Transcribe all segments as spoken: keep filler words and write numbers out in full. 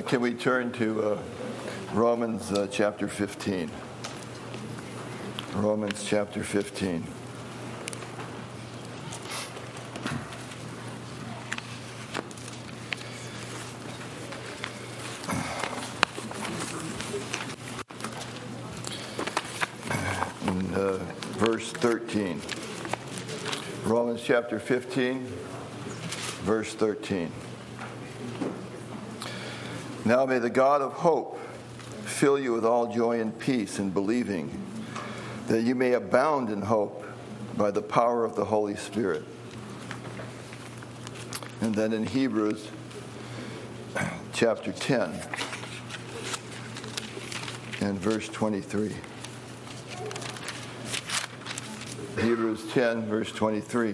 Can we turn to uh, Romans uh, chapter fifteen? Romans chapter fifteen. And, uh, verse thirteen. Romans chapter fifteen, verse thirteen. Now may the God of hope fill you with all joy and peace in believing, that you may abound in hope by the power of the Holy Spirit. And then in Hebrews chapter ten and verse twenty-three. Hebrews ten, verse twenty-three.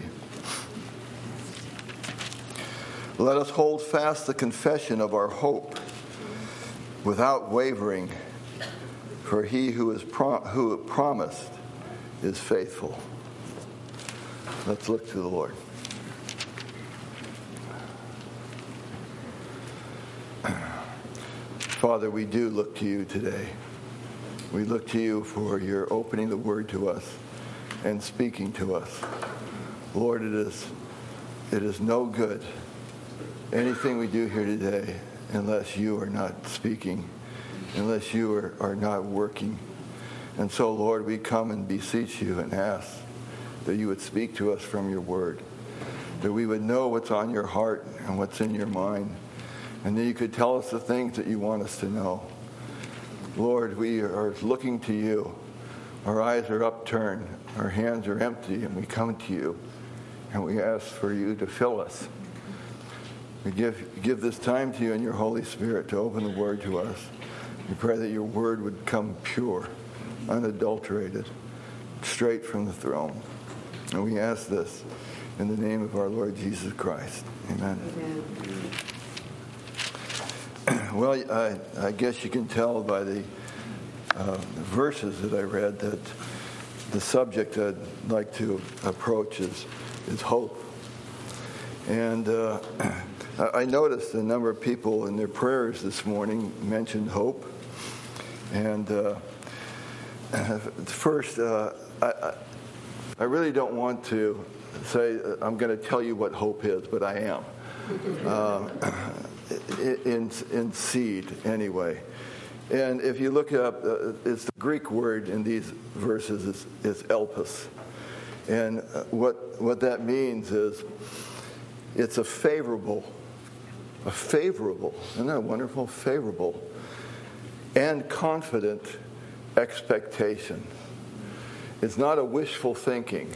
Let us hold fast the confession of our hope without wavering, for he who is prom- who promised is faithful. Let's look to the Lord. Father, we do look to you today. We look to you for your opening the word to us and speaking to us. Lord, it is it is no good, anything we do here today, unless you are not speaking, unless you are, are not working. And so, Lord, we come and beseech you and ask that you would speak to us from your word, that we would know what's on your heart and what's in your mind, and that you could tell us the things that you want us to know. Lord, we are looking to you. Our eyes are upturned, our hands are empty, and we come to you, and we ask for you to fill us. We give, give this time to you and your Holy Spirit to open the word to us. We pray that your word would come pure, unadulterated, straight from the throne. And we ask this in the name of our Lord Jesus Christ. Amen. Amen. Well, I, I guess you can tell by the uh, verses that I read that the subject I'd like to approach is, is hope. And uh, I noticed a number of people in their prayers this morning mentioned hope. And uh, first, uh, I, I really don't want to say I'm going to tell you what hope is, but I am. Uh, in, in seed, anyway. And if you look up, uh, it's the Greek word in these verses is, is elpis. And what what that means is it's a favorable A favorable, isn't that wonderful? Favorable and confident expectation. It's not a wishful thinking.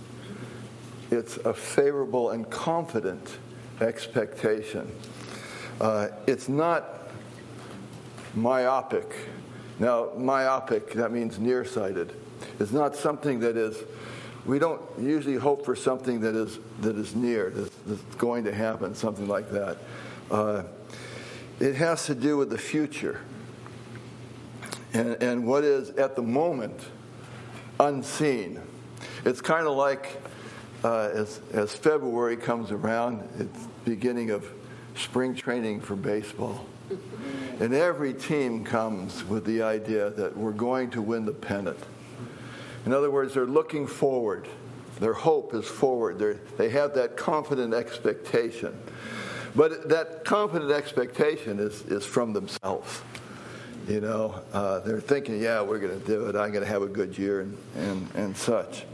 It's a favorable and confident expectation. Uh, it's not myopic. Now, myopic, that means nearsighted. It's not something that is, we don't usually hope for something that is that is near, that's, that's going to happen, something like that. Uh, it has to do with the future and, and what is at the moment unseen. It's kind of like uh, as, as February comes around, it's beginning of spring training for baseball. And every team comes with the idea that we're going to win the pennant. In other words, they're looking forward. Their hope is forward. They're, they have that confident expectation. But that confident expectation is, is from themselves. You know, uh, they're thinking, yeah, we're going to do it. I'm going to have a good year and, and, and such.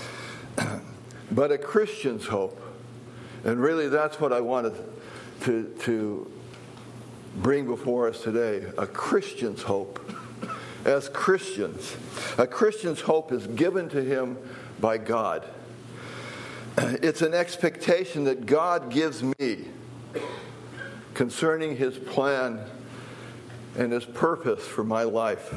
But a Christian's hope, and really that's what I wanted to, to bring before us today, a Christian's hope. As Christians, a Christian's hope is given to him by God. It's an expectation that God gives me concerning his plan and his purpose for my life.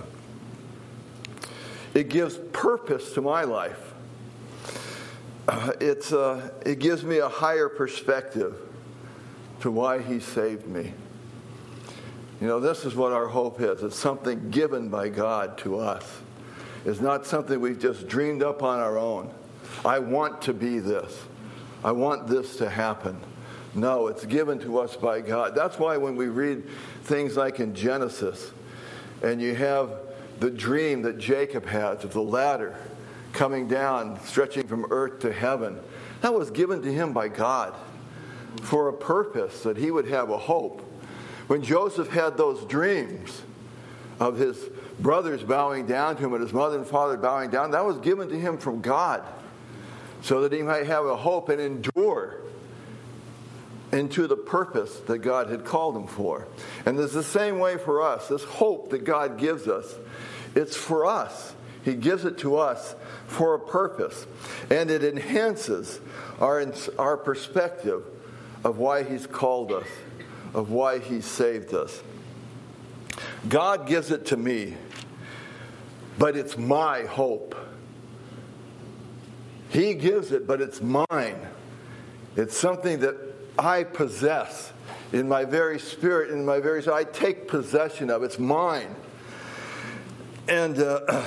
It gives purpose to my life. Uh, it's uh, it gives me a higher perspective to why he saved me. You know, this is what our hope is. It's something given by God to us. It's not something we've just dreamed up on our own. I want to be this. I want this to happen. No, it's given to us by God. That's why when we read things like in Genesis, and you have the dream that Jacob has of the ladder coming down, stretching from earth to heaven, that was given to him by God for a purpose, that he would have a hope. When Joseph had those dreams of his brothers bowing down to him and his mother and father bowing down, that was given to him from God so that he might have a hope and endure into the purpose that God had called him for. And it's the same way for us. This hope that God gives us, it's for us. He gives it to us for a purpose. And it enhances our, our perspective of why he's called us, of why he saved us. God gives it to me, but it's my hope. He gives it, but it's mine. It's something that I possess in my very spirit, in my very soul. I take possession of. It's mine. And uh,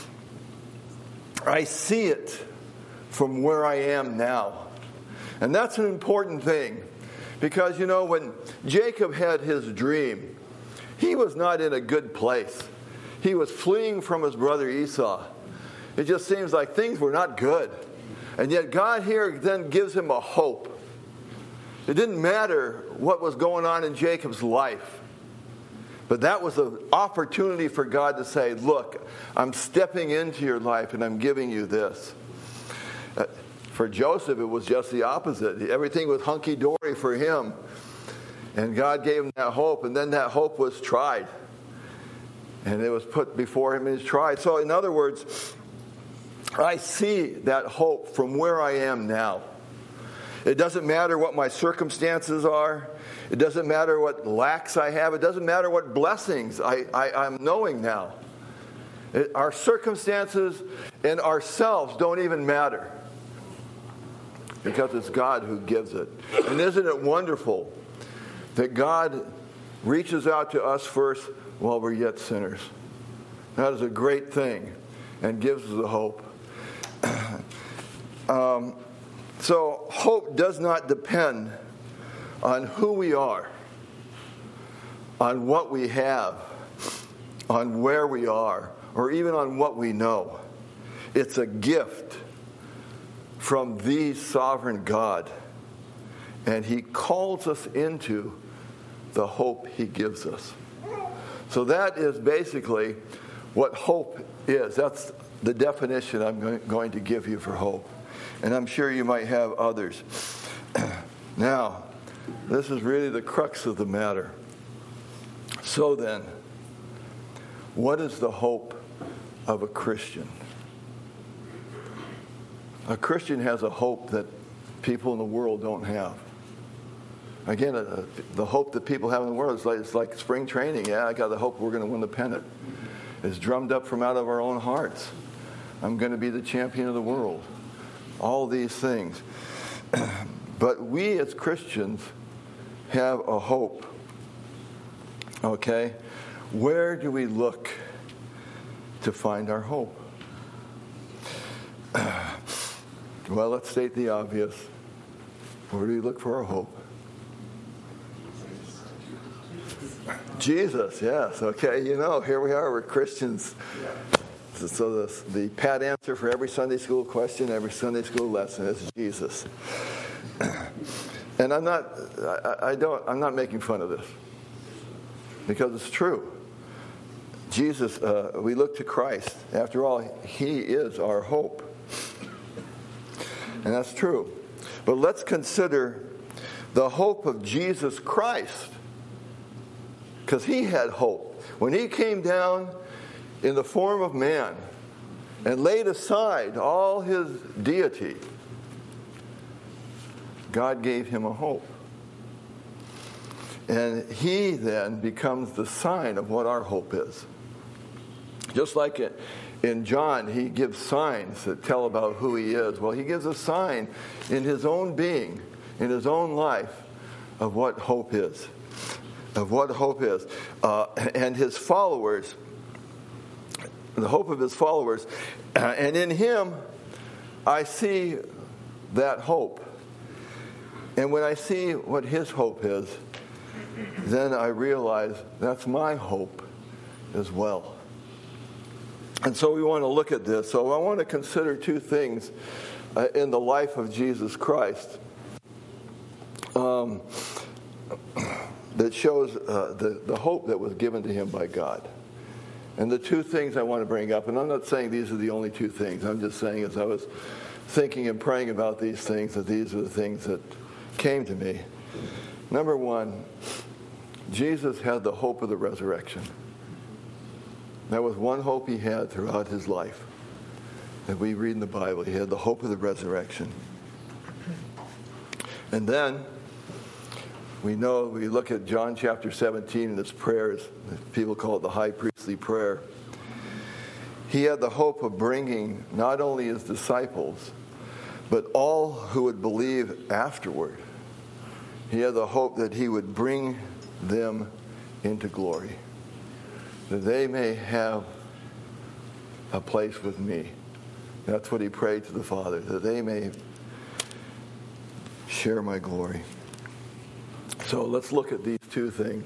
I see it from where I am now. And that's an important thing. Because, you know, when Jacob had his dream, he was not in a good place. He was fleeing from his brother Esau. It just seems like things were not good. And yet God here then gives him a hope. It didn't matter what was going on in Jacob's life. But that was an opportunity for God to say, look, I'm stepping into your life and I'm giving you this. Uh, for Joseph, it was just the opposite. Everything was hunky-dory for him. And God gave him that hope, and then that hope was tried. And it was put before him and was tried. So in other words, I see that hope from where I am now. It doesn't matter what my circumstances are. It doesn't matter what lacks I have. It doesn't matter what blessings I, I, I'm knowing now. It, our circumstances and ourselves don't even matter, because it's God who gives it. And isn't it wonderful that God reaches out to us first while we're yet sinners? That is a great thing and gives us a hope. um, so hope does not depend on who we are, on what we have, on where we are, or even on what we know. It's a gift from the sovereign God. And he calls us into the hope he gives us. So that is basically what hope is. That's the definition I'm going to give you for hope. And I'm sure you might have others. Now, this is really the crux of the matter. So then, what is the hope of a Christian? A Christian has a hope that people in the world don't have. Again, uh, the hope that people have in the world is like, it's like spring training. Yeah, I got the hope we're going to win the pennant. It's drummed up from out of our own hearts. I'm going to be the champion of the world. All these things. But we as Christians have a hope. Okay? Where do we look to find our hope? Well, let's state the obvious. Where do we look for our hope? Jesus, yes. Okay, you know, here we are, we're Christians. So the, the pat answer for every Sunday school question, every Sunday school lesson is Jesus. And I'm not, I, I don't, I'm not making fun of this, because it's true. Jesus, uh, we look to Christ. After all, he is our hope. And that's true. But let's consider the hope of Jesus Christ, because he had hope. When he came down in the form of man and laid aside all his deity, God gave him a hope. And he then becomes the sign of what our hope is. Just like it, in John, he gives signs that tell about who he is. Well, he gives a sign in his own being, in his own life, of what hope is. Of what hope is. Uh, and his followers, the hope of his followers, uh, and in him, I see that hope. And when I see what his hope is, then I realize that's my hope as well. And so we want to look at this. So I want to consider two things uh, in the life of Jesus Christ um, that shows uh, the, the hope that was given to him by God. And the two things I want to bring up, and I'm not saying these are the only two things. I'm just saying as I was thinking and praying about these things, that these are the things that came to me. Number one, Jesus had the hope of the resurrection. That was one hope he had throughout his life. That we read in the Bible, he had the hope of the resurrection. And then, we know, we look at John chapter seventeen and his prayers, people call it the high priestly prayer. He had the hope of bringing not only his disciples, but all who would believe afterward. He had the hope that he would bring them into glory, that they may have a place with me. That's what he prayed to the Father, that they may share my glory. So let's look at these two things.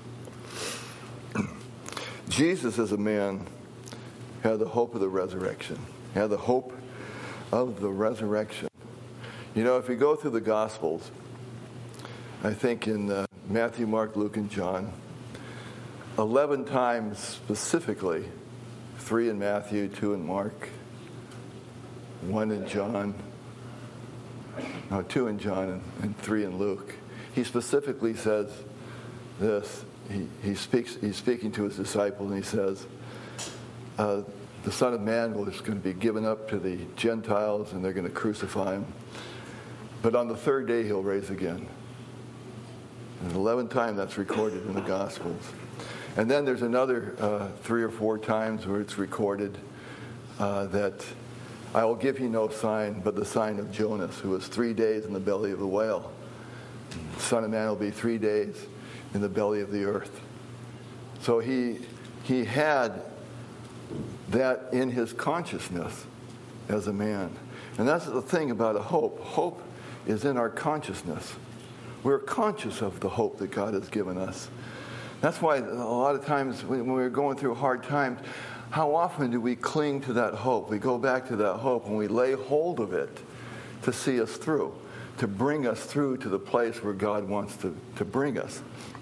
Jesus as a man had the hope of the resurrection, had the hope of the resurrection. You know, if you go through the Gospels, I think in uh, Matthew, Mark, Luke, and John, eleven times specifically, three in Matthew, two in Mark, one in John, no, two in John, and, and three in Luke. He specifically says this. He, he speaks. He's speaking to his disciples, and he says, uh, the Son of Man is going to be given up to the Gentiles, and they're going to crucify him. But on the third day, he'll rise again. And eleven times that's recorded in the Gospels. And then there's another uh, three or four times where it's recorded uh, that I will give you no sign but the sign of Jonas, who was three days in the belly of the whale. The Son of Man will be three days in the belly of the earth. So he he had that in his consciousness as a man. And that's the thing about a hope. Hope is in our consciousness. We're conscious of the hope that God has given us. That's why a lot of times when we're going through hard times, how often do we cling to that hope? We go back to that hope and we lay hold of it to see us through, to bring us through to the place where God wants to, to bring us.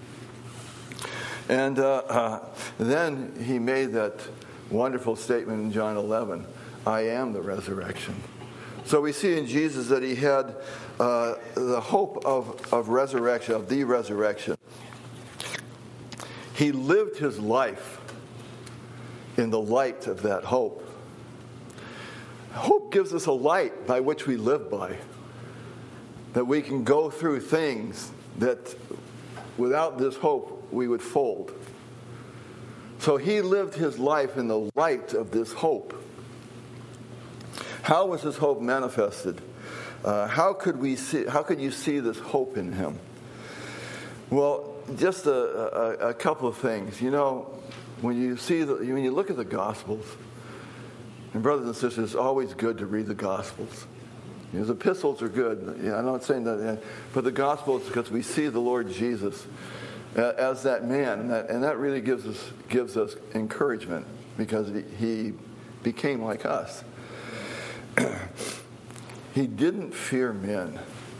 And uh, uh, then he made that wonderful statement in John eleven, I am the resurrection. So we see in Jesus that he had uh, the hope of, of resurrection, of the resurrection. He lived his life in the light of that hope. Hope gives us a light by which we live by, that we can go through things that without this hope we would fold. So he lived his life in the light of this hope. How was his hope manifested? Uh, how could we see? How could you see this hope in him? Well, just a, a, a couple of things. You know, when you see the, when you look at the Gospels, and brothers and sisters, it's always good to read the Gospels. You know, the epistles are good. Yeah, I'm not saying that, but the Gospels, because we see the Lord Jesus as that man, and that, and that really gives us gives us encouragement because he became like us. He didn't fear men.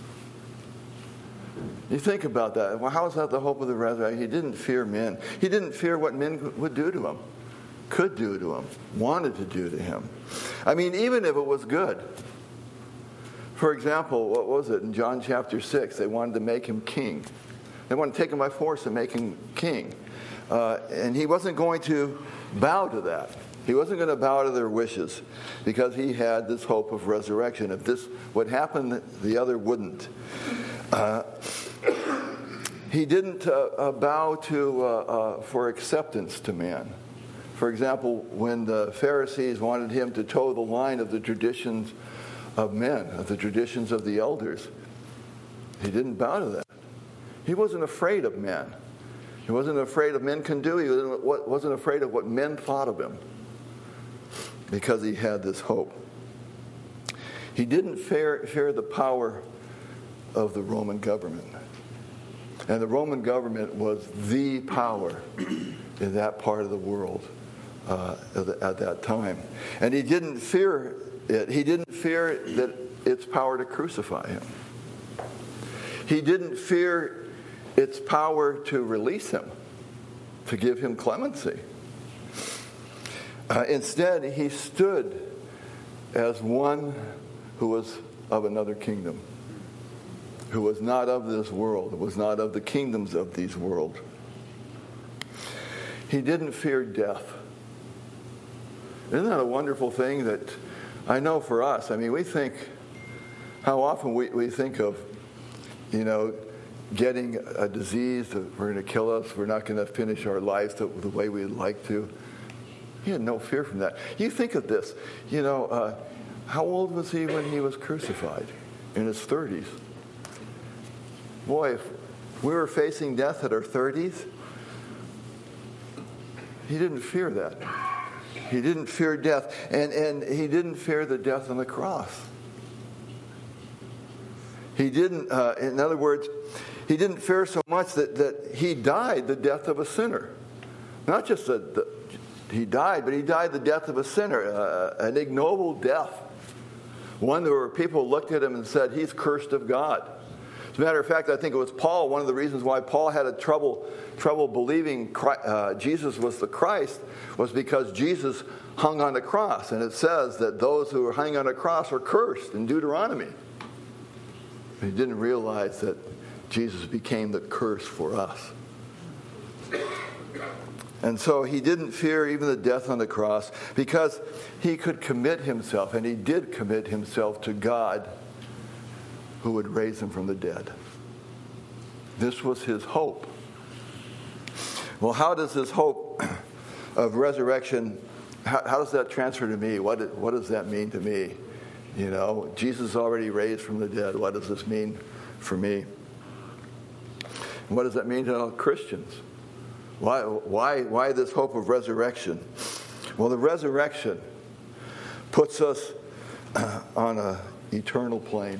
You think about that. Well, how is that the hope of the resurrection? He didn't fear men. He didn't fear what men would do to him, could do to him, wanted to do to him. I mean, even if it was good. For example, what was it in John chapter six? They wanted to make him king. They wanted to take him by force and make him king. Uh, and he wasn't going to bow to that. He wasn't going to bow to their wishes because he had this hope of resurrection. If this would happen, the other wouldn't. Uh, he didn't uh, uh, bow to uh, uh, for acceptance to man. For example, when the Pharisees wanted him to toe the line of the traditions of men, of the traditions of the elders, he didn't bow to that. He wasn't afraid of men. He wasn't afraid of men can do. He wasn't afraid of what men thought of him because he had this hope. He didn't fear, fear the power of the Roman government. And the Roman government was the power in that part of the world uh, at that time. And he didn't fear it. He didn't fear that its power to crucify him. He didn't fear its power to release him, to give him clemency. Uh, instead, he stood as one who was of another kingdom, who was not of this world, was not of the kingdoms of these world. He didn't fear death. Isn't that a wonderful thing that I know for us? I mean, we think, how often we, we think of, you know, getting a disease that we're going to kill us, we're not going to finish our lives the, the way we'd like to. He had no fear from that. You think of this, you know, uh, how old was he when he was crucified? In his thirties. Boy, if we were facing death at our thirties, he didn't fear that. He didn't fear death, and, and he didn't fear the death on the cross. He didn't, uh, in other words, he didn't fear so much that, that he died the death of a sinner. Not just that the, he died, but he died the death of a sinner, uh, an ignoble death. One where people looked at him and said, he's cursed of God. As a matter of fact, I think it was Paul, one of the reasons why Paul had a trouble trouble believing Christ, uh, Jesus was the Christ was because Jesus hung on a cross. And it says that those who are hung on a cross are cursed in Deuteronomy. He didn't realize that Jesus became the curse for us. And so he didn't fear even the death on the cross because he could commit himself, and he did commit himself to God who would raise him from the dead. This was his hope. Well, how does this hope of resurrection, how, how does that transfer to me? What, what does that mean to me? You know, Jesus already raised from the dead. What does this mean for me? And what does that mean to all Christians? Why, why, why this hope of resurrection? Well, the resurrection puts us on an eternal plane.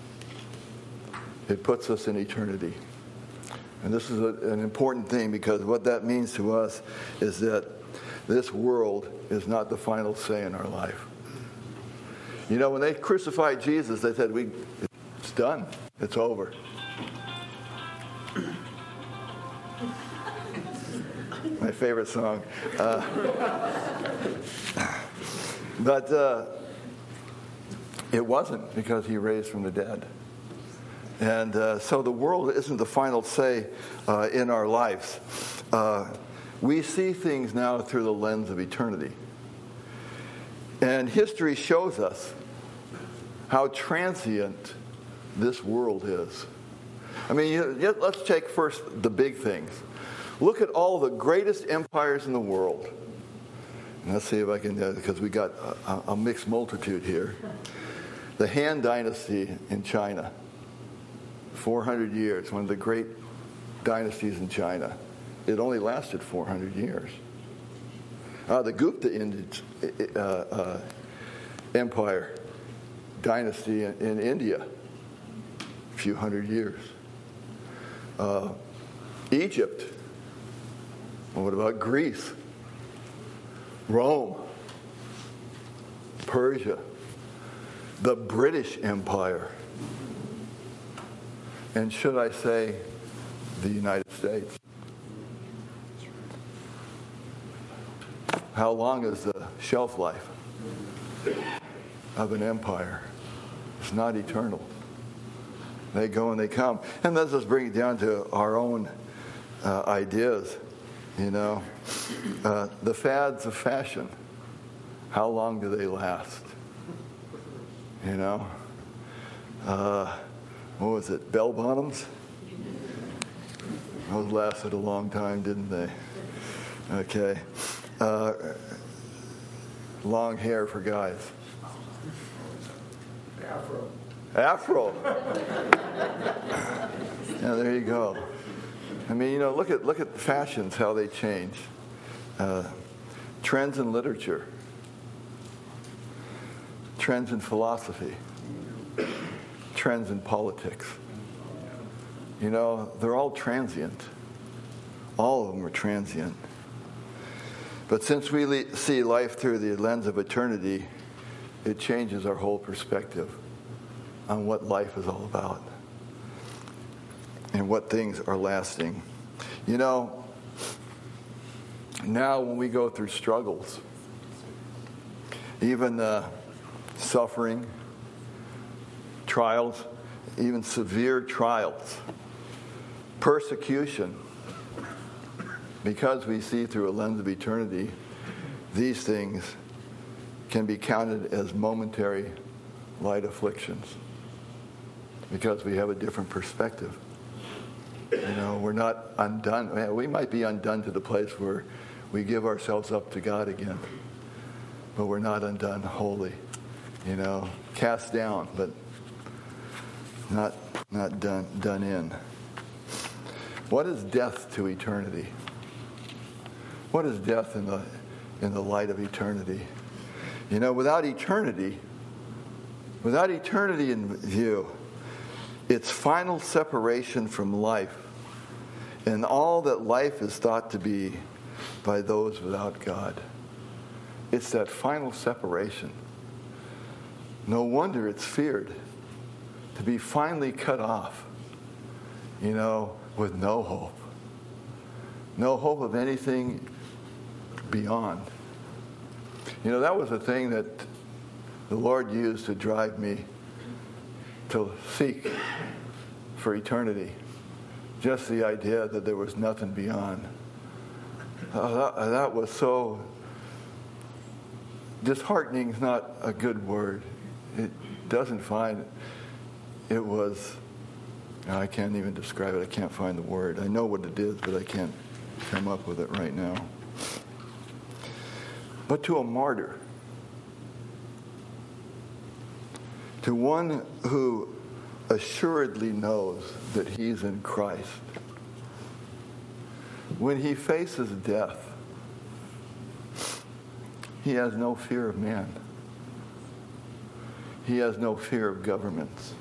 It puts us in eternity. And this is a, an important thing because what that means to us is that this world is not the final say in our life. You know, when they crucified Jesus, they said, "We, it's done. It's over." My favorite song. Uh, but uh, it wasn't, because he raised from the dead. And uh, so the world isn't the final say uh, in our lives. Uh, we see things now through the lens of eternity. And history shows us how transient this world is. I mean, you, let's take first the big things. Look at all the greatest empires in the world. And let's see if I can, uh, because we got a, a mixed multitude here. The Han Dynasty in China. four hundred years, one of the great dynasties in China. It only lasted four hundred years. Uh, the Gupta uh, uh, Empire, dynasty in, in India, a few hundred years. Uh, Egypt. Well, what about Greece? Rome. Persia. The British Empire. And should I say, the United States? How long is the shelf life of an empire? It's not eternal. They go and they come. And let's just bring it down to our own uh, ideas. You know, uh, the fads of fashion, how long do they last? You know, uh, what was it, bell bottoms? Those lasted a long time, didn't they? Okay. Uh, long hair for guys. Afro. Afro. Yeah, there you go. I mean, you know, look at look at fashions, how they change. Uh, trends in literature. Trends in philosophy. Trends in politics. You know, they're all transient. All of them are transient. But since we le- see life through the lens of eternity, it changes our whole perspective on what life is all about and what things are lasting. You know, now when we go through struggles, even uh, suffering, trials, even severe trials, persecution, because we see through a lens of eternity, these things can be counted as momentary light afflictions because we have a different perspective. You know, we're not undone. We might be undone to the place where we give ourselves up to God again, but we're not undone wholly. You know, cast down, but not not done done in. What is death to eternity? What is death in the in the light of eternity? You know, without eternity, without eternity in view, its final separation from life and all that life is thought to be by those without God. It's that final separation. No wonder it's feared to be finally cut off, you know, with no hope. No hope of anything beyond. You know, that was the thing that the Lord used to drive me to seek for eternity. Just the idea that there was nothing beyond. Uh, that, that was so disheartening is not a good word. It doesn't find, it was, I can't even describe it. I can't find the word. I know what it is, but I can't come up with it right now. But to a martyr, to one who assuredly knows that he's in Christ, when he faces death, he has no fear of man. He has no fear of governments.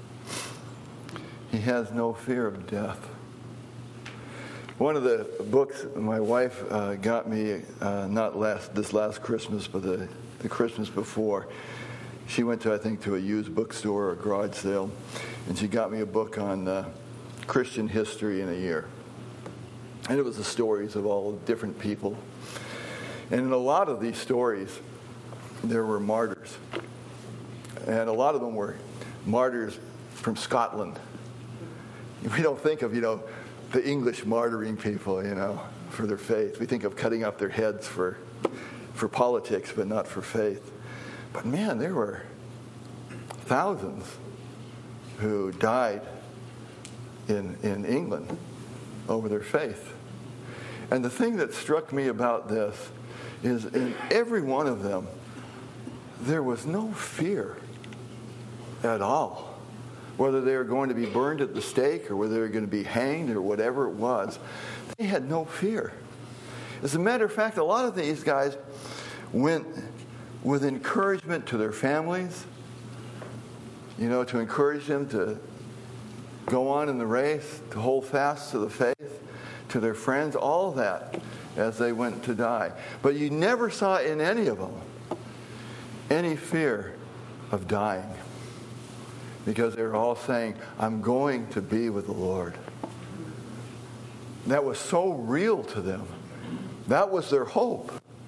He has no fear of death. One of the books my wife uh, got me, uh, not last this last Christmas, but the, the Christmas before, she went to, I think, to a used bookstore or a garage sale, and she got me a book on uh, Christian history in a year. And it was the stories of all different people. And in a lot of these stories, there were martyrs. And a lot of them were martyrs from Scotland. We don't think of, you know, the English martyring people, you know, for their faith. We think of cutting off their heads for for politics, but not for faith. But man, there were thousands who died in in England over their faith. And the thing that struck me about this is in every one of them, there was no fear at all. Whether they were going to be burned at the stake or whether they were going to be hanged or whatever it was, they had no fear. As a matter of fact, a lot of these guys went with encouragement to their families, you know, to encourage them to go on in the race, to hold fast to the faith, to their friends, all of that as they went to die. But you never saw in any of them any fear of dying, because they were all saying, I'm going to be with the Lord. That was so real to them. That was their hope.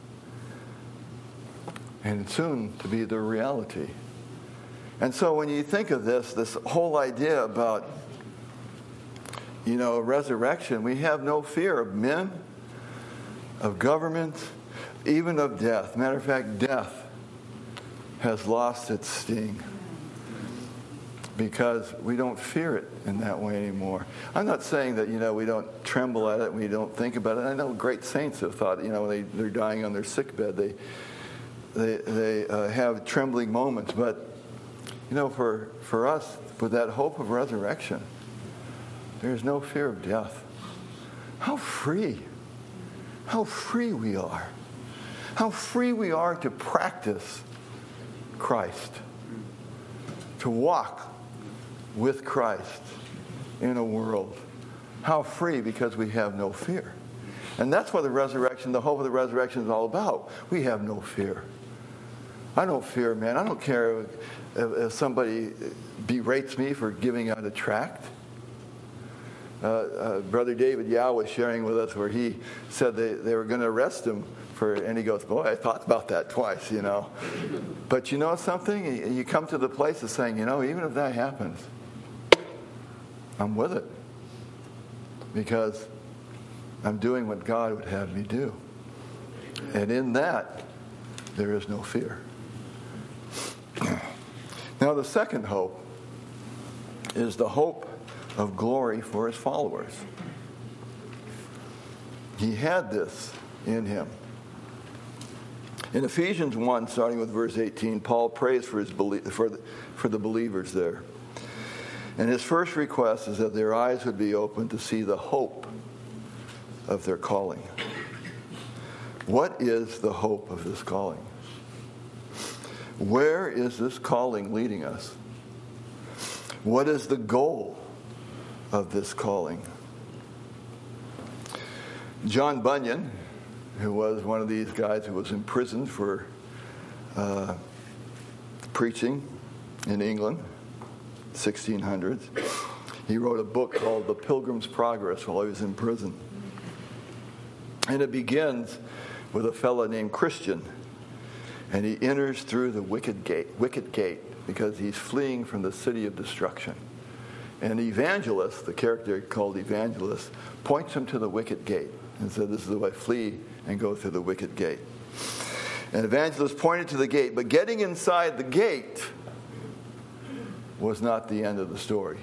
And soon to be their reality. And so when you think of this, this whole idea about, you know, resurrection, we have no fear of men, of governments, even of death. Matter of fact, death has lost its sting, because we don't fear it in that way anymore. I'm not saying that, you know, we don't tremble at it, we don't think about it. I know great saints have thought, you know, when they, they're dying on their sickbed, they they they uh, have trembling moments. But, you know, for, for us, with that hope of resurrection, there's no fear of death. How free, how free we are. How free we are to practice Christ, to walk with Christ, in a world. How free? Because we have no fear. And that's what the resurrection, the hope of the resurrection is all about. We have no fear. I don't fear, man. I don't care if, if somebody berates me for giving out a tract. Uh, uh, Brother David Yao was sharing with us where he said they, they were going to arrest him for, and he goes, boy, I thought about that twice, you know. But you know something? You come to the place of saying, you know, even if that happens, I'm with it. Because I'm doing what God would have me do. And in that, there is no fear. Now, the second hope is the hope of glory for his followers. He had this in him. In Ephesians one, starting with verse eighteen, Paul prays for his for the, for the believers there. And his first request is that their eyes would be open to see the hope of their calling. What is the hope of this calling? Where is this calling leading us? What is the goal of this calling? John Bunyan, who was one of these guys who was imprisoned for uh, preaching in England, sixteen hundreds, he wrote a book called The Pilgrim's Progress while he was in prison. And it begins with a fellow named Christian, and he enters through the wicket gate, wicket gate because he's fleeing from the city of destruction. And Evangelist, the character called Evangelist, points him to the wicket gate and said, this is the way, flee and go through the wicket gate. And Evangelist pointed to the gate, but getting inside the gate was not the end of the story.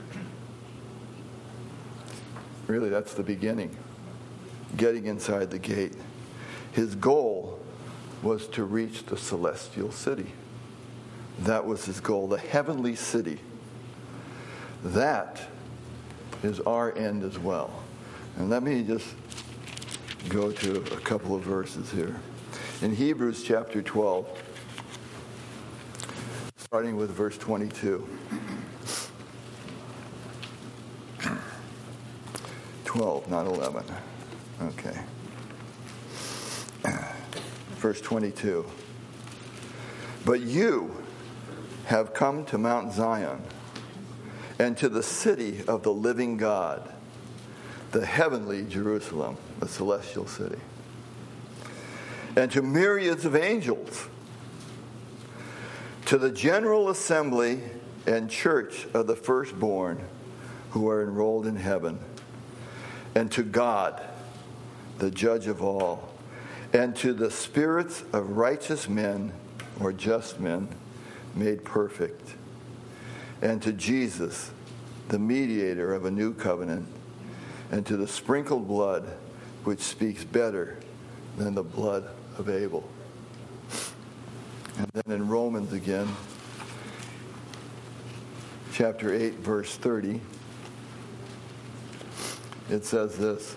Really, that's the beginning. Getting inside the gate. His goal was to reach the celestial city. That was his goal, the heavenly city. That is our end as well. And let me just go to a couple of verses here. In Hebrews chapter twelve, starting with verse twenty-two. twelve, not eleven. Okay. Verse twenty-two. But you have come to Mount Zion and to the city of the living God, the heavenly Jerusalem, the celestial city, and to myriads of angels, to the general assembly and church of the firstborn who are enrolled in heaven, and to God, the judge of all, and to the spirits of righteous men or just men made perfect, and to Jesus, the mediator of a new covenant, and to the sprinkled blood which speaks better than the blood of Abel. And then in Romans again, chapter eight, verse thirty, it says this.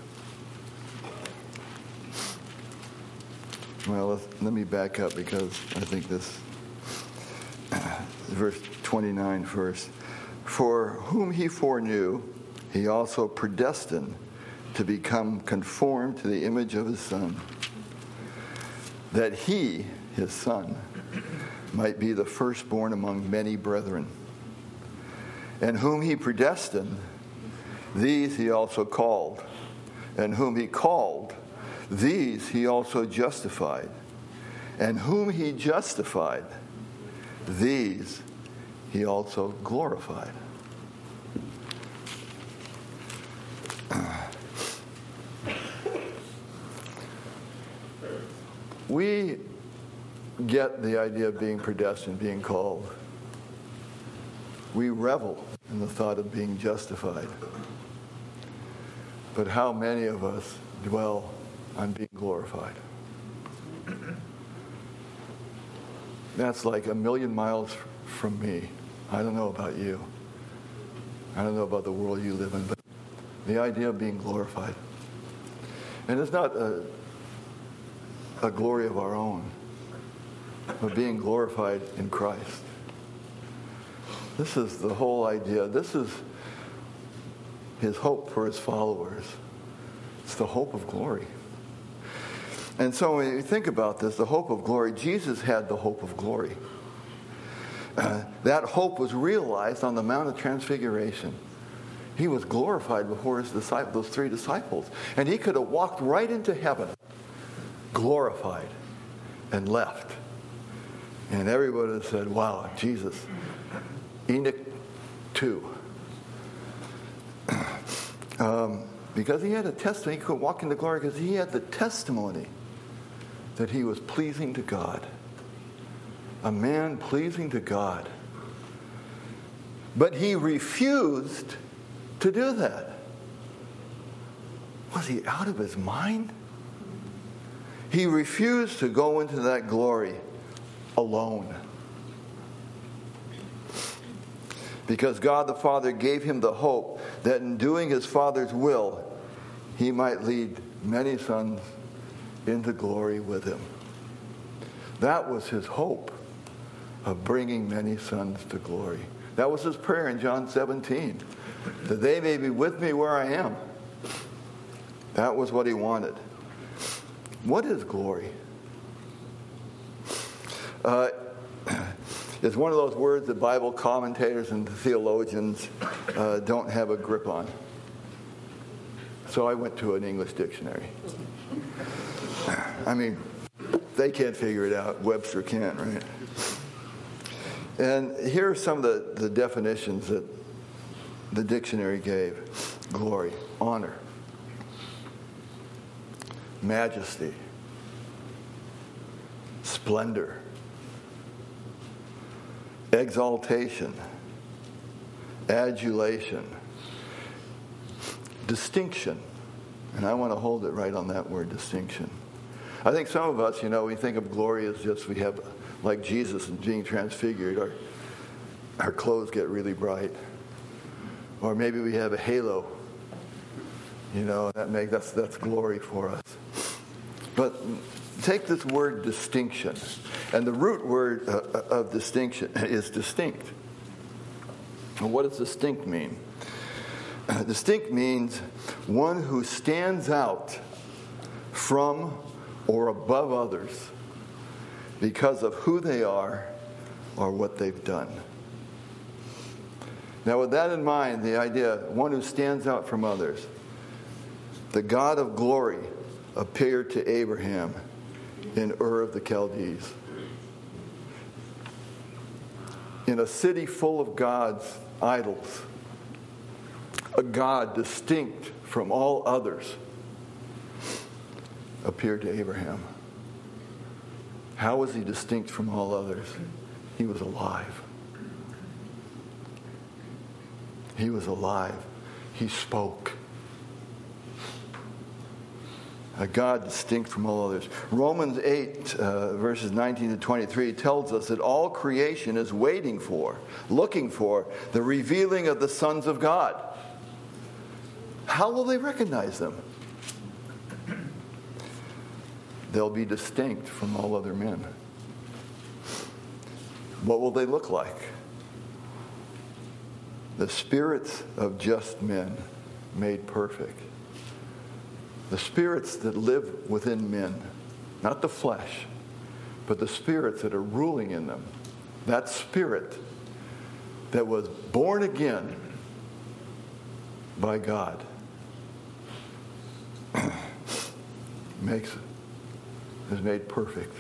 Well, let's, let me back up because I think this, uh, verse twenty-nine first. For whom he foreknew, he also predestined to become conformed to the image of his Son, that he, his Son, might be the firstborn among many brethren. And whom he predestined, these he also called. And whom he called, these he also justified. And whom he justified, these he also glorified. We get the idea of being predestined, being called. We revel in the thought of being justified. But how many of us dwell on being glorified? That's like a million miles from me. I don't know about you. I don't know about the world you live in, but the idea of being glorified. And it's not a, a glory of our own, but being glorified in Christ. This is the whole idea. This is his hope for his followers. It's the hope of glory. And so when you think about this, the hope of glory, Jesus had the hope of glory. Uh, that hope was realized on the Mount of Transfiguration. He was glorified before his disciples, those three disciples. And he could have walked right into heaven, glorified, and left. And everybody would have said, wow, Jesus, Enoch too. um, because he had a testimony, he could walk into glory because he had the testimony that he was pleasing to God. A man pleasing to God. But he refused to do that. Was he out of his mind? He refused to go into that glory alone. Because God the Father gave him the hope that in doing his Father's will, he might lead many sons into glory with him. That was his hope of bringing many sons to glory. That was his prayer in John seventeen, that they may be with me where I am. That was what he wanted. What is glory? Uh, it's one of those words that Bible commentators and theologians uh, don't have a grip on. So I went to an English dictionary. I mean, they can't figure it out. Webster can't, right? And here are some of the, the definitions that the dictionary gave. Glory, honor, majesty, splendor, exaltation, adulation, distinction. And I want to hold it right on that word, distinction. I think some of us, you know, we think of glory as just we have, like Jesus and being transfigured, our, our clothes get really bright. Or maybe we have a halo. You know, that make, that's, that's glory for us. But take this word distinction. And the root word uh, of distinction is distinct. And what does distinct mean? Uh, distinct means one who stands out from or above others because of who they are or what they've done. Now, with that in mind, the idea, one who stands out from others, the God of glory appeared to Abraham in Ur of the Chaldees. In a city full of gods, idols, a God distinct from all others appeared to Abraham. How was he distinct from all others? He was alive. He was alive. He spoke. A God distinct from all others. Romans eight, uh, verses nineteen to twenty-three tells us that all creation is waiting for, looking for, the revealing of the sons of God. How will they recognize them? They'll be distinct from all other men. What will they look like? The spirits of just men made perfect. The spirits that live within men, not the flesh, but the spirits that are ruling in them. That spirit that was born again by God makes is made perfect.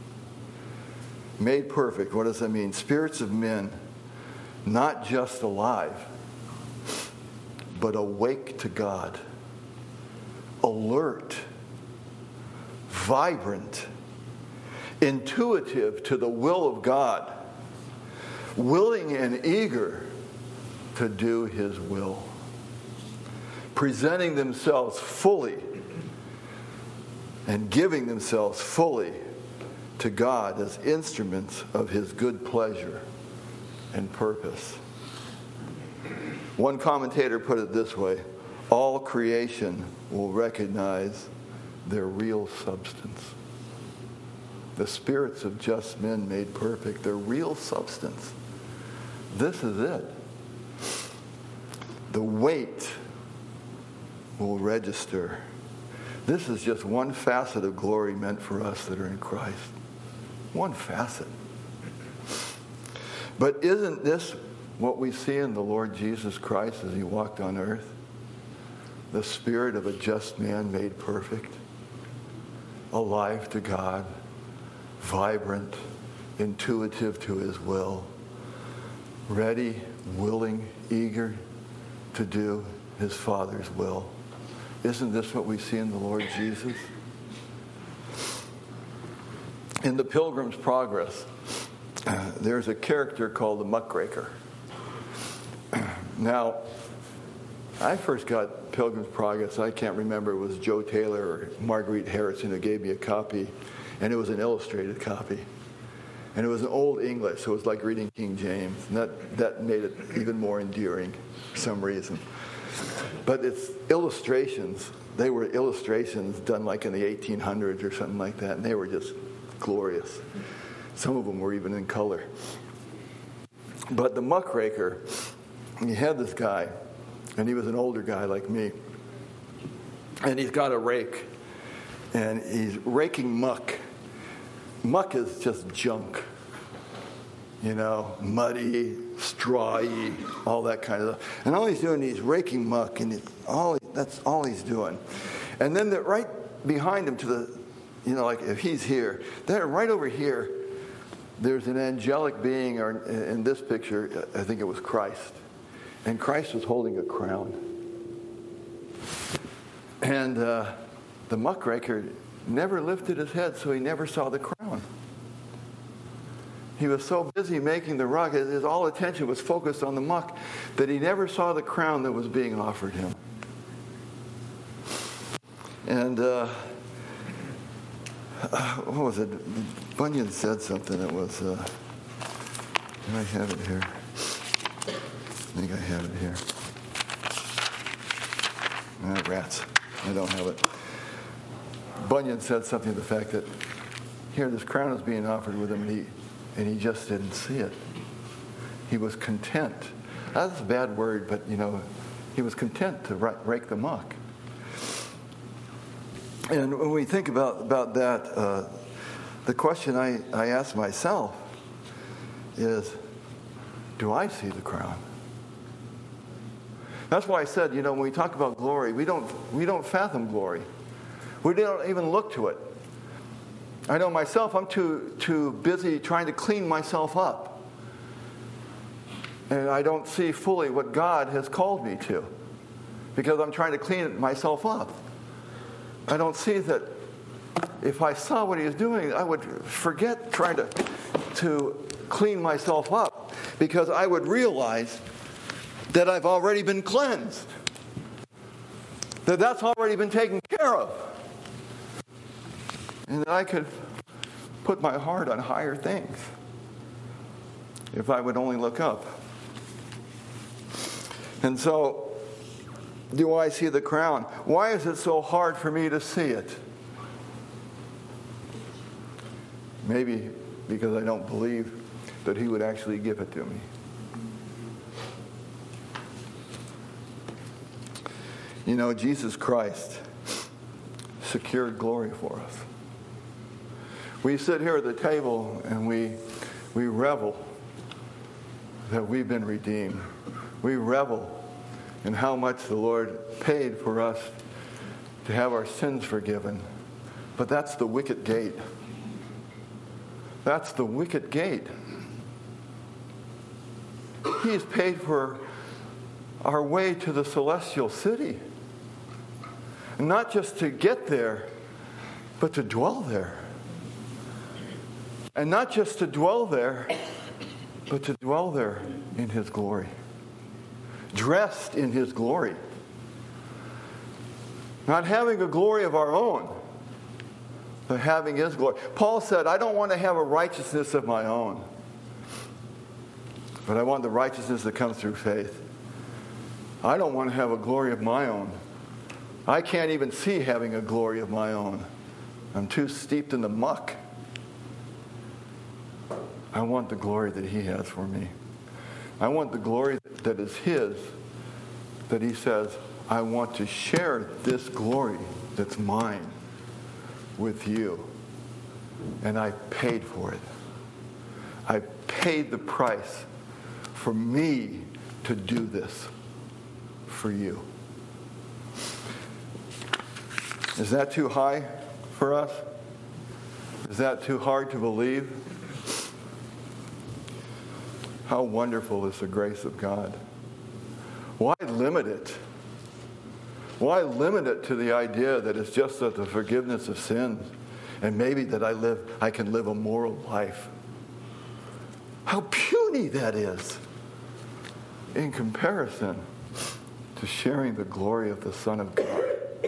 Made perfect, what does that mean? Spirits of men, not just alive, but awake to God, alert, vibrant, intuitive to the will of God, willing and eager to do His will, presenting themselves fully and giving themselves fully to God as instruments of His good pleasure and purpose. One commentator put it this way: all creation will recognize their real substance. The spirits of just men made perfect, their real substance. This is it. The weight will register. This is just one facet of glory meant for us that are in Christ. One facet. But isn't this what we see in the Lord Jesus Christ as he walked on earth? The spirit of a just man made perfect, alive to God, vibrant, intuitive to his will, ready, willing, eager to do his Father's will. Isn't this what we see in the Lord Jesus? In the Pilgrim's Progress, uh, there's a character called the muckraker. Now, I first got Pilgrim's Progress, I can't remember, it was Joe Taylor or Marguerite Harrison who gave me a copy, and it was an illustrated copy. And it was in Old English, so it was like reading King James. And that, that made it even more endearing for some reason. But it's illustrations. They were illustrations done like in the eighteen hundreds or something like that, and they were just glorious. Some of them were even in color. But the muckraker, he had this guy, and he was an older guy like me. And he's got a rake, and he's raking muck. Muck is just junk, you know, muddy, strawy, all that kind of stuff. And all he's doing, he's raking muck, and all that's all he's doing. And then the, right behind him to the, you know, like if he's here, then right over here, there's an angelic being, or in this picture, I think it was Christ. And Christ was holding a crown. And uh, the muckraker never lifted his head, so he never saw the crown. He was so busy making the rug, his all attention was focused on the muck, that he never saw the crown that was being offered him. And uh, what was it? Bunyan said something that was, uh, do I have it here? I think I have it here. Ah, rats. I don't have it. Bunyan said something to the fact that here this crown is being offered with him, and he, and he just didn't see it. He was content. That's a bad word, but you know, he was content to rake the muck. And when we think about, about that, uh, the question I, I ask myself is, do I see the crown? That's why I said, you know, when we talk about glory, we don't we don't fathom glory. We don't even look to it. I know myself, I'm too too busy trying to clean myself up. And I don't see fully what God has called me to, because I'm trying to clean myself up. I don't see that if I saw what he was doing, I would forget trying to, to clean myself up, because I would realize that I've already been cleansed, that that's already been taken care of, and that I could put my heart on higher things if I would only look up. And so, do I see the crown? Why is it so hard for me to see it? Maybe because I don't believe that he would actually give it to me. You know, Jesus Christ secured glory for us. We sit here at the table and we we revel that we've been redeemed. We revel in how much the Lord paid for us to have our sins forgiven. But that's the wicket gate. That's the wicket gate. He's paid for our way to the celestial city. And not just to get there, but to dwell there. And not just to dwell there, but to dwell there in his glory. Dressed in his glory. Not having a glory of our own, but having his glory. Paul said, I don't want to have a righteousness of my own, but I want the righteousness that comes through faith. I don't want to have a glory of my own. I can't even see having a glory of my own. I'm too steeped in the muck. I want the glory that he has for me. I want the glory that is his, that he says, I want to share this glory that's mine with you. And I paid for it. I paid the price for me to do this for you. Is that too high for us? Is that too hard to believe? How wonderful is the grace of God. Why limit it? Why limit it to the idea that it's just that the forgiveness of sins and maybe that I live, I can live a moral life? How puny that is in comparison to sharing the glory of the Son of God.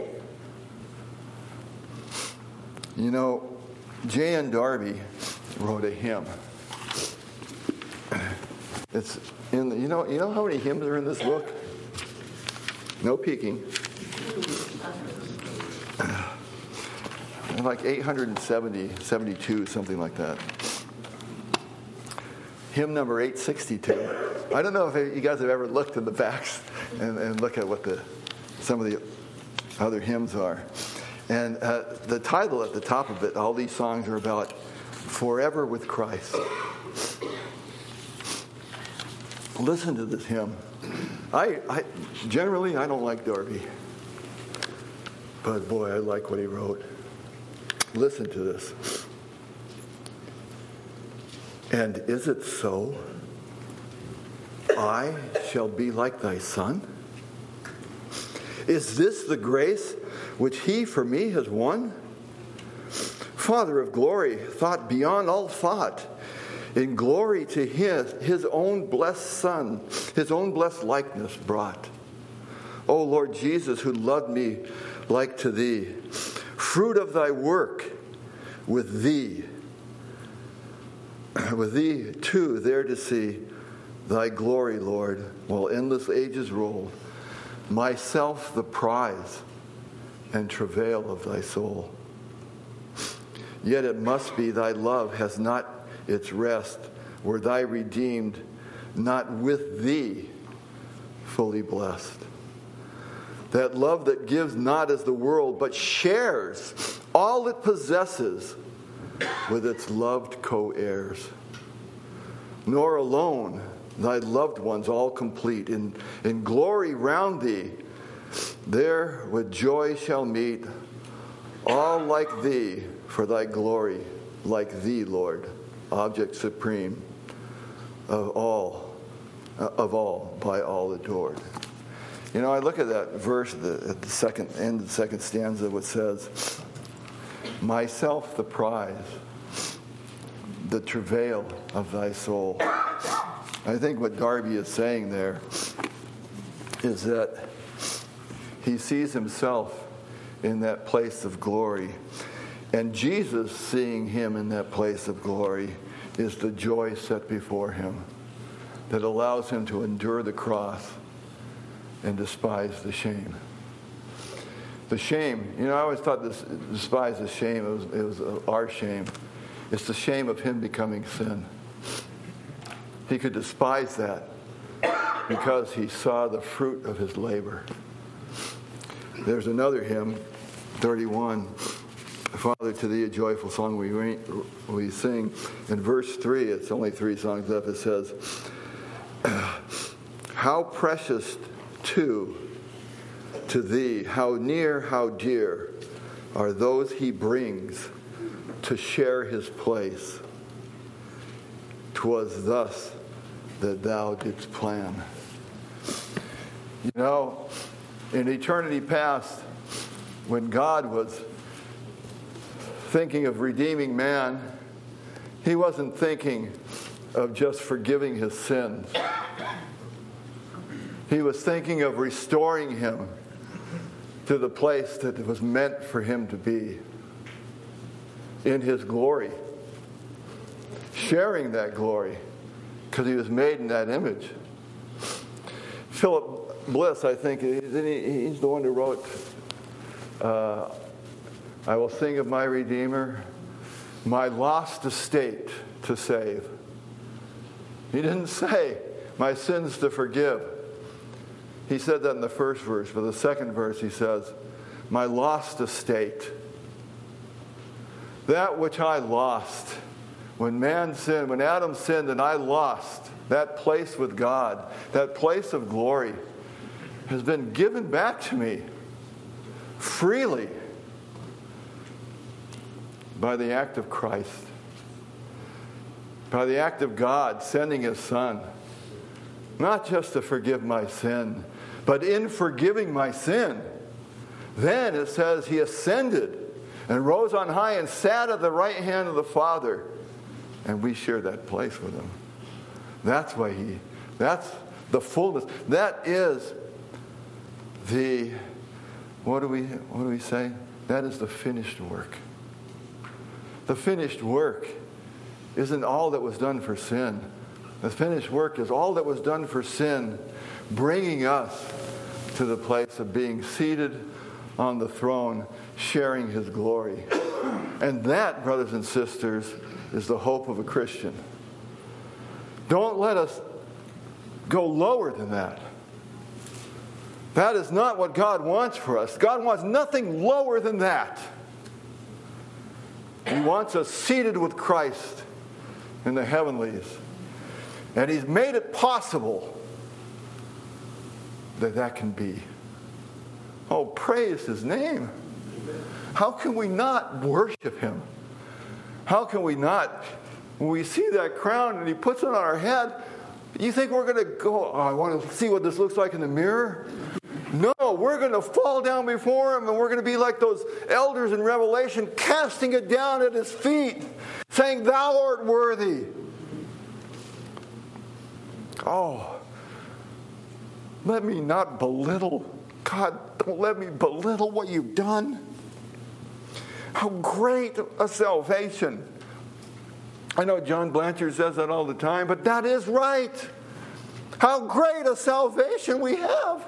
You know, J N Darby wrote a hymn. It's in the, you know you know how many hymns are in this book? No peeking. Like eight hundred seventy, seventy-two, something like that. Hymn number eight sixty-two. I don't know if you guys have ever looked in the backs and, and look at what the some of the other hymns are. And uh, the title at the top of it, all these songs are about forever with Christ. Listen to this hymn. I, I generally I don't like Darby, but boy, I like what he wrote. Listen to this. And is it so? I shall be like thy Son? Is this the grace which he for me has won? Father of glory, thought beyond all thought, in glory to his, his own blessed Son, his own blessed likeness brought. O Lord Jesus, who loved me like to thee, fruit of thy work with thee, with thee too there to see thy glory, Lord, while endless ages roll, myself the prize and travail of thy soul. Yet it must be thy love has not its rest, were thy redeemed not with thee fully blessed. That love that gives not as the world, but shares all it possesses with its loved co-heirs. Nor alone thy loved ones all complete, in, in glory round thee, there with joy shall meet, all like thee for thy glory, like thee, Lord, object supreme of all, of all, by all adored. You know, I look at that verse at the, at the second end of the second stanza, which says, myself the prize, the travail of thy soul. I think what Darby is saying there is that he sees himself in that place of glory. And Jesus, seeing him in that place of glory, is the joy set before him that allows him to endure the cross and despise the shame. The shame, you know, I always thought this, despise the shame, it was, it was our shame. It's the shame of him becoming sin. He could despise that because he saw the fruit of his labor. There's another hymn, thirty-one, Father, to thee a joyful song we we sing. In verse three, it's only three songs left, it says, how precious too to thee, how near, how dear are those he brings to share his place. 'Twas thus that thou didst plan. You know, in eternity past, when God was thinking of redeeming man, he wasn't thinking of just forgiving his sins. He was thinking of restoring him to the place that it was meant for him to be, in his glory, sharing that glory, because he was made in that image. Philip Bliss, I think, he's the one who wrote, uh, I will sing of my Redeemer, my lost estate to save. He didn't say, my sins to forgive. He said that in the first verse, but the second verse he says, my lost estate. That which I lost when man sinned, when Adam sinned and I lost that place with God, that place of glory, has been given back to me freely by the act of Christ, by the act of God sending His Son, not just to forgive my sin, but in forgiving my sin, then it says He ascended and rose on high and sat at the right hand of the Father, and we share that place with Him. That's why He, that's the fullness. That is the, what do we, what do we say? That is the finished work. The finished work isn't all that was done for sin. The finished work is all that was done for sin, bringing us to the place of being seated on the throne, sharing His glory. And that, brothers and sisters, is the hope of a Christian. Don't let us go lower than that. That is not what God wants for us. God wants nothing lower than that. He wants us seated with Christ in the heavenlies. And He's made it possible that that can be. Oh, praise His name. How can we not worship Him? How can we not, when we see that crown and He puts it on our head, you think we're going to go, oh, I want to see what this looks like in the mirror? No, we're going to fall down before Him, and we're going to be like those elders in Revelation, casting it down at His feet, saying, Thou art worthy. Oh, let me not belittle. God, don't let me belittle what You've done. How great a salvation. I know John Blanchard says that all the time, but that is right. How great a salvation we have.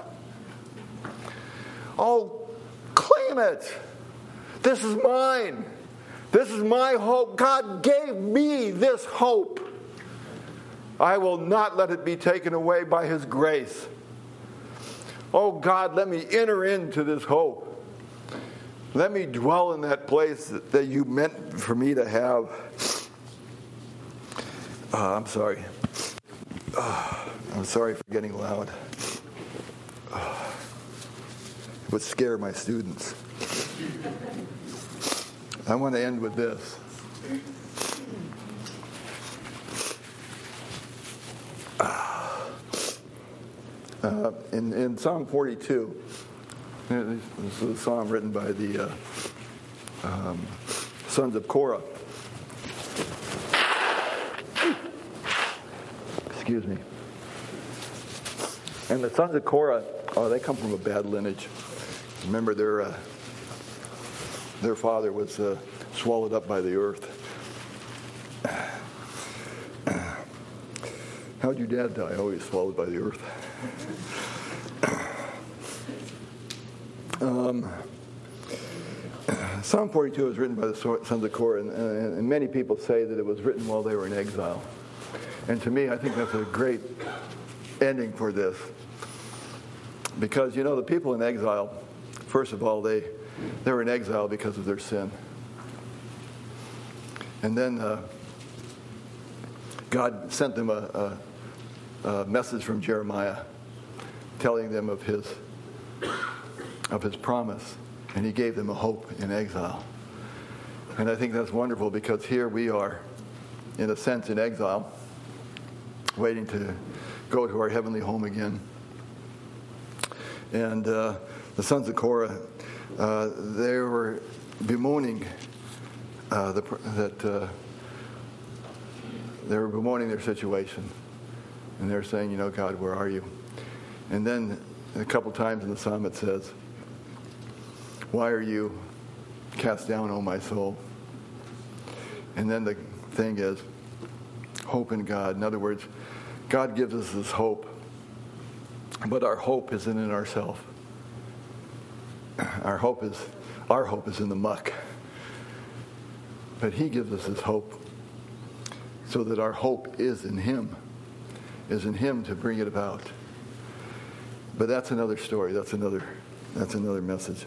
Oh, claim it. This is mine. This is my hope. God gave me this hope. I will not let it be taken away by His grace. Oh God, let me enter into this hope. Let me dwell in that place that You meant for me to have. Uh, I'm sorry. Uh, I'm sorry for getting loud. Uh, it would scare my students. I want to end with this. Uh, in, in Psalm forty-two, this is a psalm written by the uh, um, sons of Korah. Excuse me. And the sons of Korah, oh, they come from a bad lineage. Remember, their uh, their father was uh, swallowed up by the earth. How'd your dad die? Oh, he was swallowed by the earth. Um, Psalm forty-two was written by the sons of Korah, and, and, and many people say that it was written while they were in exile. And to me, I think that's a great ending for this. Because, you know, the people in exile, first of all, they, they were in exile because of their sin. And then uh, God sent them a, a, a message from Jeremiah telling them of his of his promise, and He gave them a hope in exile. And I think that's wonderful, because here we are, in a sense, in exile, waiting to go to our heavenly home again. And uh, the sons of Korah, uh, they were bemoaning uh, the, that uh, they were bemoaning their situation, and they're saying, you know, God, where are You? And then a couple times in the psalm it says, why are You cast down, O my soul? And then the thing is, hope in God. In other words, God gives us this hope, but our hope isn't in ourselves. Our hope is our hope is in the muck. But He gives us His hope, so that our hope is in Him, is in Him to bring it about. but that's another story. That's another, that's another message.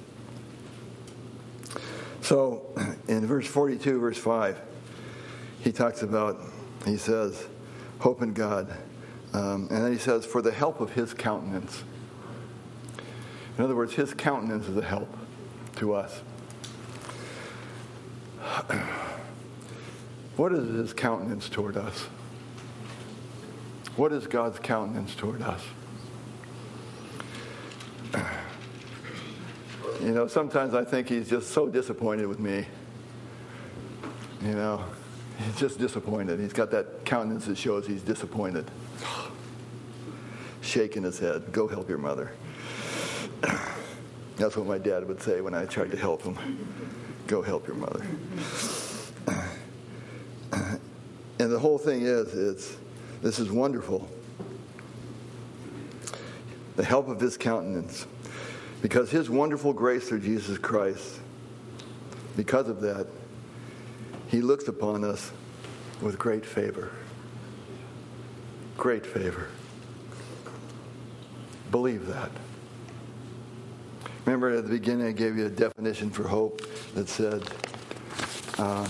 So in verse forty-two, verse five, he talks about, he says, hope in God. Um, and then he says, for the help of his countenance. In other words, his countenance is a help to us. What is his countenance toward us? What is God's countenance toward us? You know, sometimes I think he's just so disappointed with me. You know, he's just disappointed. He's got that countenance that shows he's disappointed. Shaking his head. Go help your mother. That's what my dad would say when I tried to help him. Go help your mother. And the whole thing is, it's, this is wonderful. The help of his countenance. Because his wonderful grace through Jesus Christ, because of that, he looks upon us with great favor. Great favor. Believe that. Remember at the beginning I gave you a definition for hope that said uh,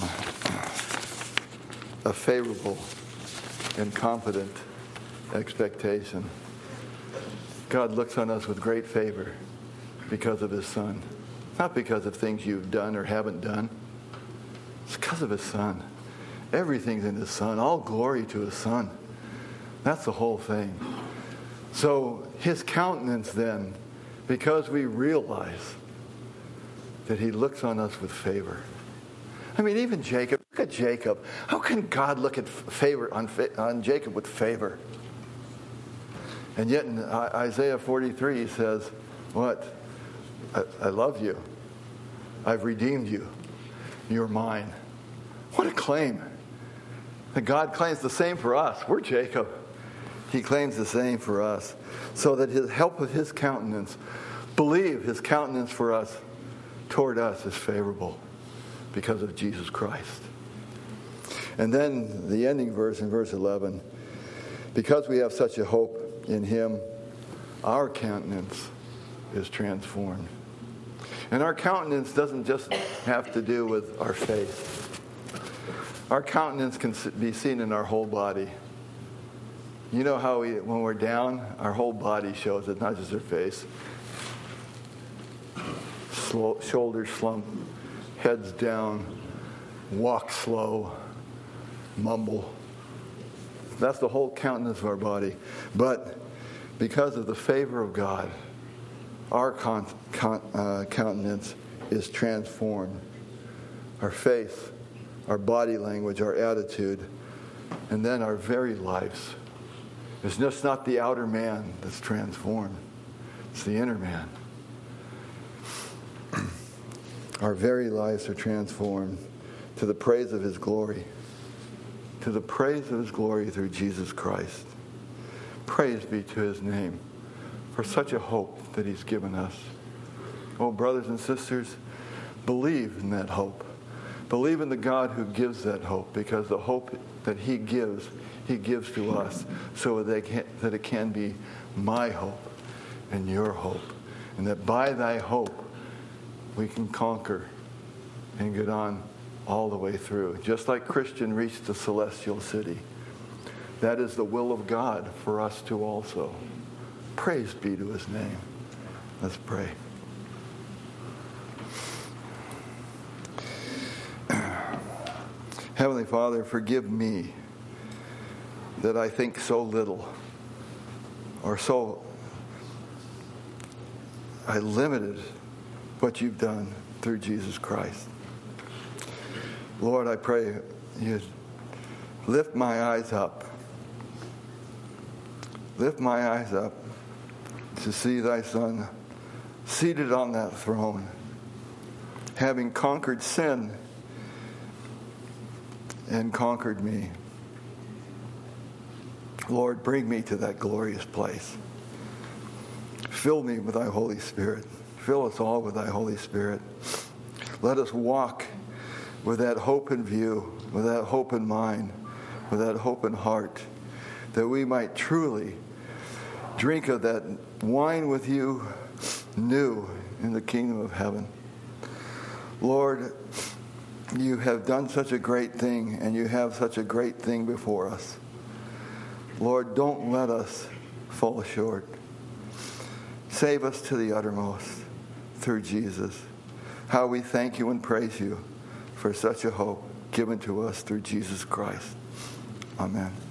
a favorable and confident expectation. God looks on us with great favor because of his Son. Not because of things you've done or haven't done. It's because of his Son. Everything's in his Son. All glory to his Son. That's the whole thing. So his countenance then, because we realize that he looks on us with favor. I mean, even Jacob, look at Jacob. How can God look at favor on, on Jacob with favor? And yet in Isaiah forty-three he says, what? I, I love you. I've redeemed you. You're mine. What a claim. That God claims the same for us. We're Jacob. He claims the same for us. So that his help of his countenance, believe his countenance for us, toward us is favorable because of Jesus Christ. And then the ending verse in verse eleven, because we have such a hope in him, our countenance is transformed. And our countenance doesn't just have to do with our face. Our countenance can be seen in our whole body. You know how we, when we're down, our whole body shows it, not just our face. Slow, shoulders slumped, heads down, walk slow, mumble. That's the whole countenance of our body. But because of the favor of God, our con, con, uh, countenance is transformed. Our face, our body language, our attitude, and then our very lives. It's just not the outer man that's transformed. It's the inner man. Our very lives are transformed to the praise of his glory. To the praise of his glory through Jesus Christ. Praise be to his name for such a hope that he's given us. Oh, brothers and sisters, believe in that hope. Believe in the God who gives that hope, because the hope that he gives, he gives to us so that, can, that it can be my hope and your hope. And that by thy hope, we can conquer and get on all the way through. Just like Christian reached the celestial city. That is the will of God for us to also. Praise be to his name. Let's pray. Heavenly Father, forgive me that I think so little or so I limited what you've done through Jesus Christ. Lord, I pray you lift my eyes up. Lift my eyes up to see thy Son seated on that throne, having conquered sin and conquered me. Lord, bring me to that glorious place. Fill me with thy Holy Spirit. Fill us all with thy Holy Spirit. Let us walk with that hope in view, with that hope in mind, with that hope in heart, that we might truly drink of that wine with you new in the kingdom of heaven. Lord, you have done such a great thing, and you have such a great thing before us. Lord, don't let us fall short. Save us to the uttermost through Jesus. How we thank you and praise you for such a hope given to us through Jesus Christ. Amen.